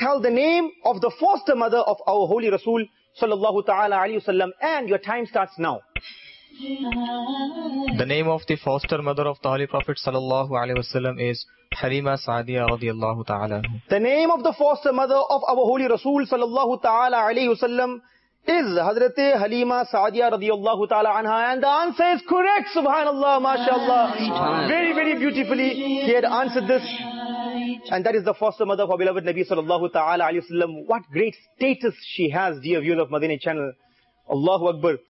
tell the name of the foster mother of our holy Rasul sallallahu ta'ala alayhi wasallam, and your time starts now. The name of the foster mother of the Holy Prophet sallallahu alaihi wasallam is Halima Sa'diya radiyallahu ta'ala. The name of the foster mother of our holy Rasul sallallahu ta'ala alayhi wasallam is Hazrat Halima Sa'diya radiyallahu ta'ala anha, and the answer is correct. Subhanallah, mashallah. Very, very beautifully he had answered this. And that is the foster mother of our beloved Nabi sallallahu ta'ala alayhi wasallam. What great status she has, dear viewers of Madani channel. Allahu Akbar.